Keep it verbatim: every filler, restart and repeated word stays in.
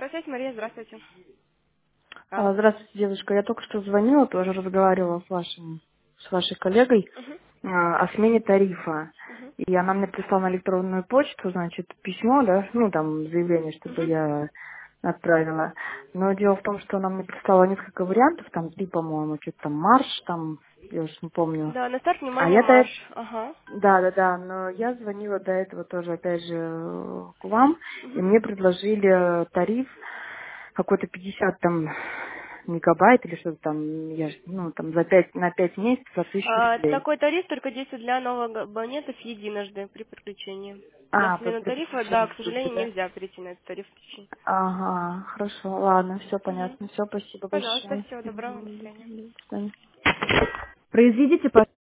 Здравствуйте, Мария, здравствуйте. Алло. А, Здравствуйте, девушка. Я только что звонила, тоже разговаривала с вашим, с вашей коллегой Угу, а, о смене тарифа. угу, И она мне прислала на электронную почту, значит, письмо, да, ну, там, заявление, чтобы угу. я отправила. Но дело в том, что она мне прислала несколько вариантов, там, три, по-моему, что-то там, марш, там, я уж не помню. Да, на старт А внимание я до марш. Ага. да, да, да, но я звонила до этого тоже, опять же, э, к вам, и Угу. мне предложили тариф какой-то пятьдесят там мегабайт или что-то там, я, ж- ну, там за пять, на пять месяцев за тысячу А, рублей. такой тариф только действует для новых абонентов единожды при подключении. На А, под смену при тарифа, да, к подключении только, сожалению, да? нельзя перейти на этот тариф в течение. Ага, хорошо, ладно, все Угу. понятно, все, спасибо Пожалуйста, большое. всего доброго, до свидания. Мгм, до свидания. Произведите, пожалуйста.